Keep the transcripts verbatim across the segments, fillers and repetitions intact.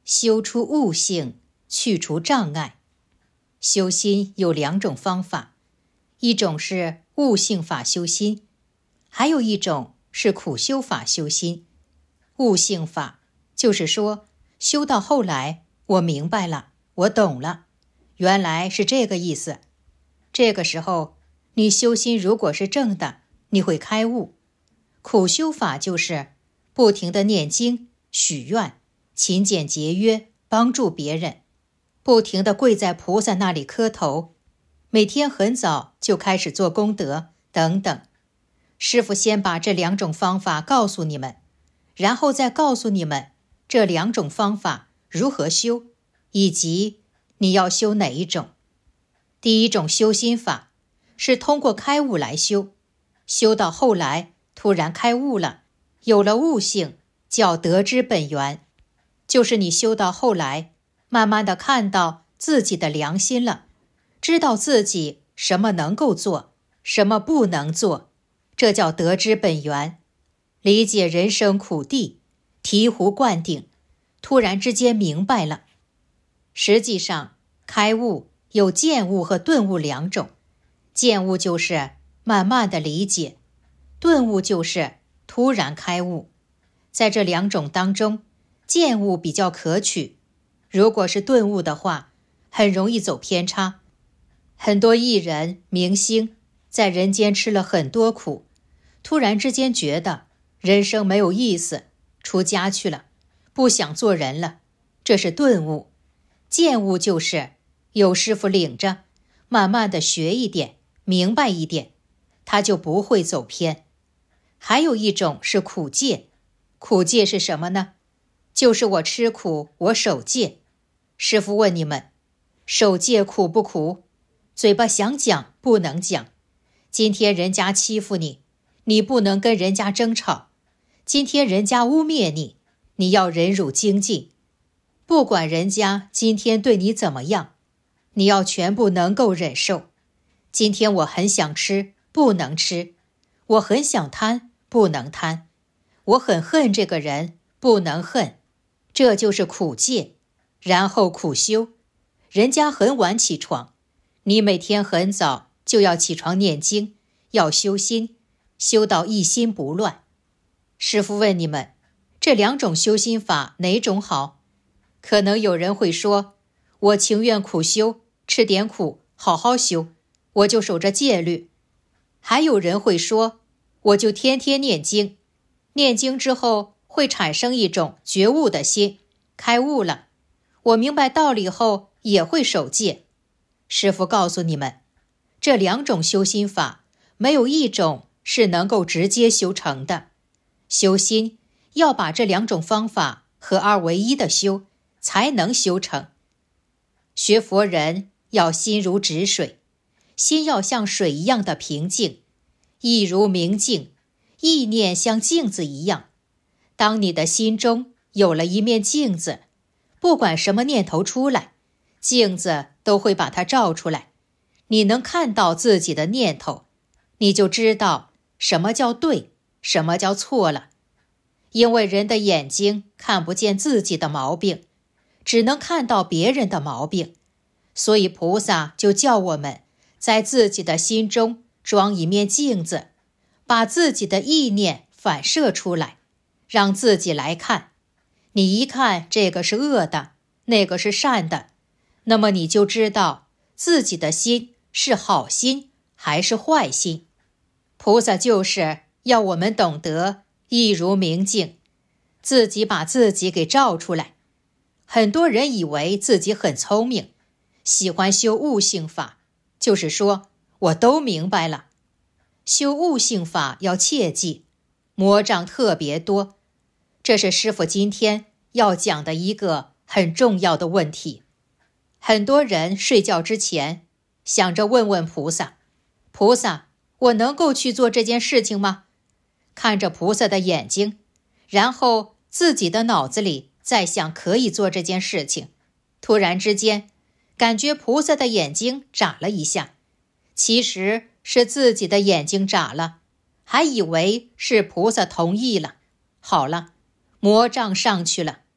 修出悟性，去除障碍。修心有两种方法，一种是悟性法修心，还有一种是苦修法修心。悟性法就是说，修到后来我明白了，我懂了，原来是这个意思。这个时候你修心如果是正的，你会开悟。苦修法就是不停地念经、许愿、勤俭节约，帮助别人，不停地跪在菩萨那里磕头，每天很早就开始做功德等等。师父先把这两种方法告诉你们，然后再告诉你们这两种方法如何修，以及你要修哪一种。第一种修心法是通过开悟来修，修到后来突然开悟了，有了悟性，叫得知本源，就是你修到后来慢慢的看到自己的良心了，知道自己什么能够做，什么不能做，这叫得知本源，理解人生苦地，醍醐灌顶，突然之间明白了。实际上开悟有见悟和顿悟两种，见悟就是慢慢的理解，顿悟就是突然开悟。在这两种当中，见悟比较可取，如果是顿悟的话，很容易走偏差。很多艺人、明星在人间吃了很多苦，突然之间觉得人生没有意思，出家去了，不想做人了，这是顿悟。见悟就是有师父领着，慢慢的学一点，明白一点，他就不会走偏。还有一种是苦戒，苦戒是什么呢？就是我吃苦，我守戒。师父问你们，守戒苦不苦？嘴巴想讲不能讲。今天人家欺负你，你不能跟人家争吵。今天人家污蔑你，你要忍辱精进。不管人家今天对你怎么样，你要全部能够忍受。今天我很想吃，不能吃。我很想贪，不能贪。我很恨这个人，不能恨。这就是苦戒。然后苦修，人家很晚起床，你每天很早就要起床念经，要修心，修到一心不乱。师父问你们，这两种修心法哪种好？可能有人会说，我情愿苦修，吃点苦，好好修，我就守着戒律。还有人会说，我就天天念经，念经之后会产生一种觉悟的心，开悟了，我明白道理后也会守戒。师父告诉你们，这两种修心法没有一种是能够直接修成的。修心要把这两种方法合二为一的修，才能修成。学佛人要心如止水，心要像水一样的平静，意如明镜，意念像镜子一样。当你的心中有了一面镜子，不管什么念头出来，镜子都会把它照出来。你能看到自己的念头，你就知道什么叫对，什么叫错了。因为人的眼睛看不见自己的毛病，只能看到别人的毛病，所以菩萨就叫我们在自己的心中装一面镜子，把自己的意念反射出来，让自己来看。你一看这个是恶的，那个是善的，那么你就知道自己的心是好心还是坏心。菩萨就是要我们懂得意如明镜，自己把自己给照出来。很多人以为自己很聪明，喜欢修悟性法，就是说我都明白了。修悟性法要切记，魔障特别多。这是师父今天要讲的一个很重要的问题。很多人睡觉之前想着问问菩萨，菩萨，我能够去做这件事情吗？看着菩萨的眼睛，然后自己的脑子里在想可以做这件事情，突然之间感觉菩萨的眼睛眨了一下，其实是自己的眼睛眨了，还以为是菩萨同意了。好了，魔障上去了。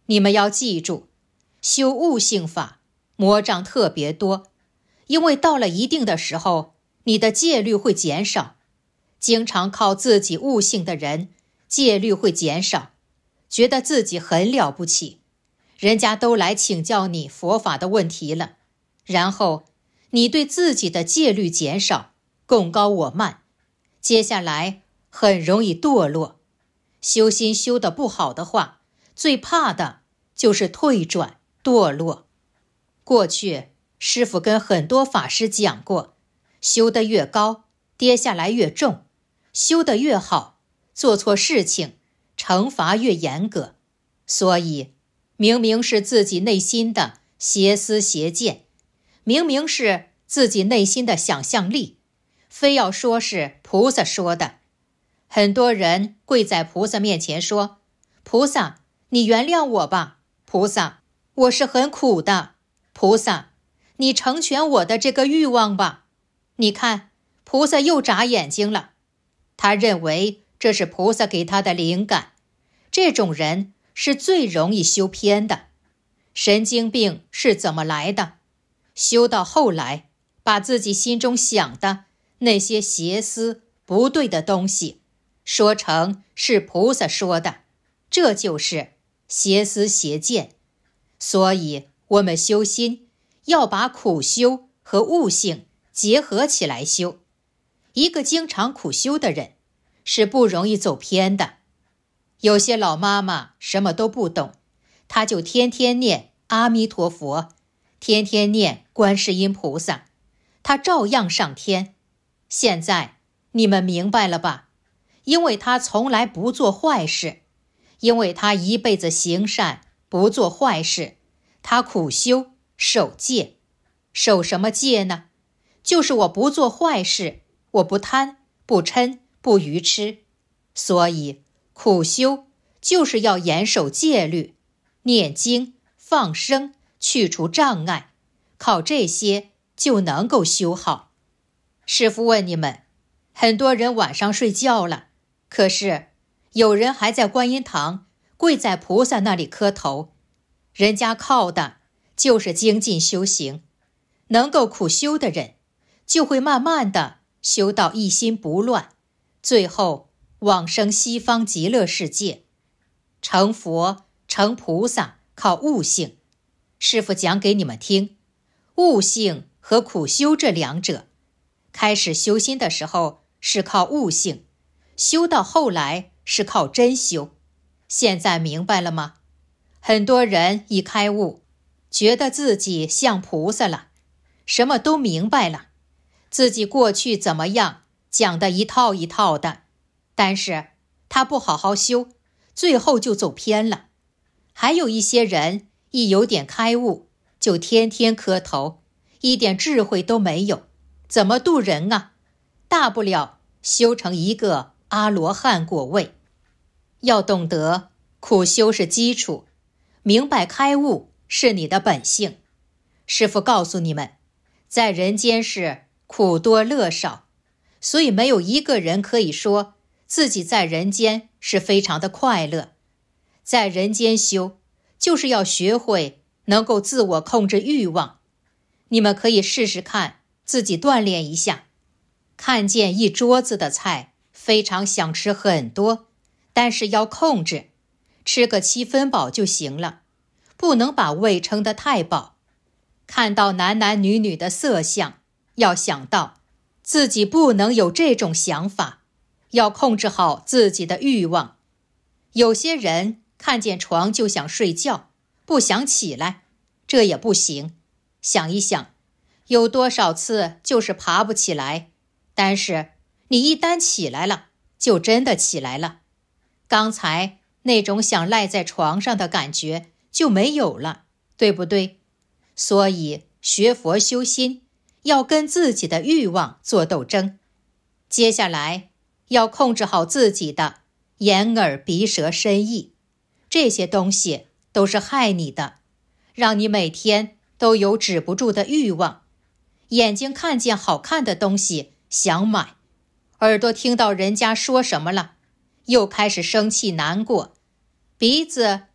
你们要记住，修悟性法魔障特别多，因为到了一定的时候，你的戒律会减少。经常靠自己悟性的人，戒律会减少，觉得自己很了不起，人家都来请教你佛法的问题了，然后你对自己的戒律减少，贡高我慢，接下来很容易堕落。修心修得不好的话，最怕的就是退转堕落。过去师父跟很多法师讲过，修得越高，跌下来越重，修得越好，做错事情惩罚越严格。所以明明是自己内心的邪思邪见，明明是自己内心的想象力，非要说是菩萨说的。很多人跪在菩萨面前说，菩萨，你原谅我吧，菩萨，我是很苦的，菩萨，你成全我的这个欲望吧。你看，菩萨又眨眼睛了，他认为这是菩萨给他的灵感。这种人是最容易修偏的。神经病是怎么来的？修到后来，把自己心中想的那些邪思不对的东西说成是菩萨说的，这就是邪思邪见。所以我们修心要把苦修和悟性结合起来修。一个经常苦修的人是不容易走偏的。有些老妈妈什么都不懂，她就天天念阿弥陀佛，天天念观世音菩萨，她照样上天。现在你们明白了吧？因为她从来不做坏事，因为她一辈子行善，不做坏事，她苦修守戒。守什么戒呢？就是我不做坏事，我不贪不嗔不愚痴。所以苦修就是要严守戒律，念经放生，去除障碍，靠这些就能够修好。师父问你们，很多人晚上睡觉了，可是有人还在观音堂跪在菩萨那里磕头，人家靠的就是精进修行。能够苦修的人就会慢慢的修到一心不乱，最后往生西方极乐世界。成佛成菩萨靠悟性。师父讲给你们听，悟性和苦修这两者，开始修心的时候是靠悟性，修到后来是靠真修。现在明白了吗？很多人一开悟，觉得自己像菩萨了，什么都明白了，自己过去怎么样讲的一套一套的，但是他不好好修，最后就走偏了。还有一些人一有点开悟，就天天磕头，一点智慧都没有，怎么度人啊？大不了修成一个阿罗汉果位。要懂得苦修是基础，明白开悟是你的本性。师父告诉你们，在人间是苦多乐少，所以没有一个人可以说自己在人间是非常的快乐。在人间修，就是要学会能够自我控制欲望。你们可以试试看，自己锻炼一下。看见一桌子的菜，非常想吃很多，但是要控制，吃个七分饱就行了，不能把胃撑得太饱。看到男男女女的色相，要想到自己不能有这种想法，要控制好自己的欲望。有些人看见床就想睡觉，不想起来，这也不行。想一想，有多少次就是爬不起来，但是你一旦起来了，就真的起来了。刚才那种想赖在床上的感觉就没有了，对不对？所以学佛修心，要跟自己的欲望做斗争。接下来要控制好自己的眼耳鼻舌身意，这些东西都是害你的，让你每天都有止不住的欲望。眼睛看见好看的东西想买，耳朵听到人家说什么了，又开始生气难过，鼻子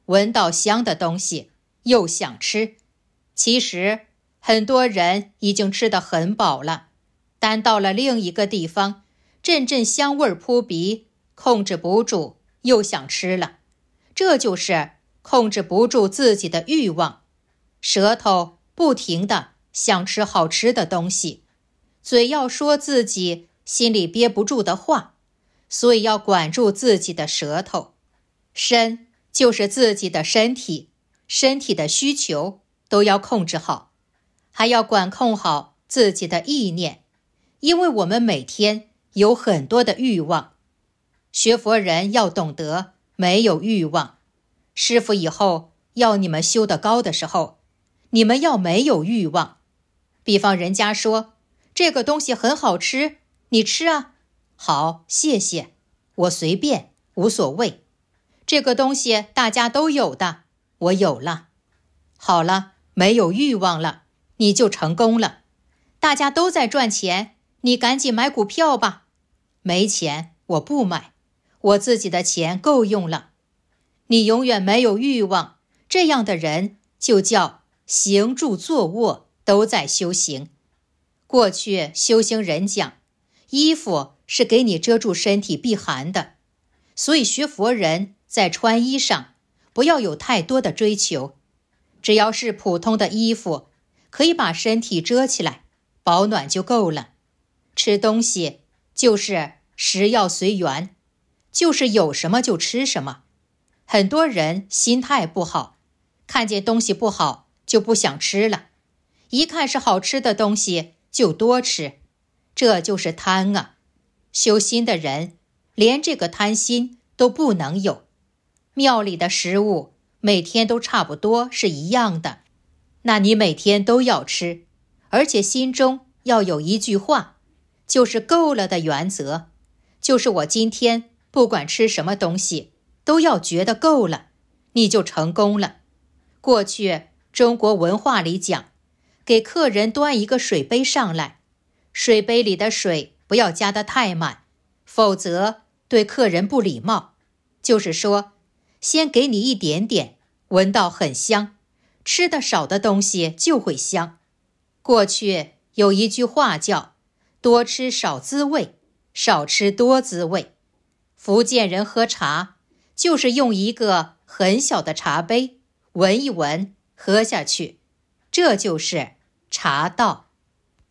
闻到香的东西又想吃。其实很多人已经吃得很饱了，但到了另一个地方，阵阵香味扑鼻，控制不住又想吃了。这就是控制不住自己的欲望，舌头不停地想吃好吃的东西，嘴要说自己心里憋不住的话，所以要管住自己的舌头。身就是自己的身体，身体的需求都要控制好，还要管控好自己的意念，因为我们每天有很多的欲望。学佛人要懂得没有欲望，师父以后要你们修得高的时候，你们要没有欲望。比方人家说这个东西很好吃，你吃啊，好，谢谢，我随便，无所谓。这个东西大家都有的，我有了。好了，没有欲望了，你就成功了。大家都在赚钱，你赶紧买股票吧。没钱，我不买，我自己的钱够用了。你永远没有欲望，这样的人就叫行住坐卧都在修行。过去修行人讲，衣服是给你遮住身体避寒的，所以学佛人在穿衣上不要有太多的追求，只要是普通的衣服，可以把身体遮起来，保暖就够了。吃东西就是食要随缘，就是有什么就吃什么。很多人心态不好，看见东西不好就不想吃了，一看是好吃的东西就多吃，这就是贪啊。修心的人连这个贪心都不能有。庙里的食物每天都差不多是一样的，那你每天都要吃，而且心中要有一句话，就是够了的原则，就是我今天不管吃什么东西都要觉得够了，你就成功了。过去中国文化里讲，给客人端一个水杯上来，水杯里的水不要加得太满，否则对客人不礼貌。就是说，先给你一点点，闻到很香，吃得少的东西就会香。过去有一句话叫多吃少滋味，少吃多滋味。福建人喝茶就是用一个很小的茶杯，闻一闻，喝下去，这就是茶道。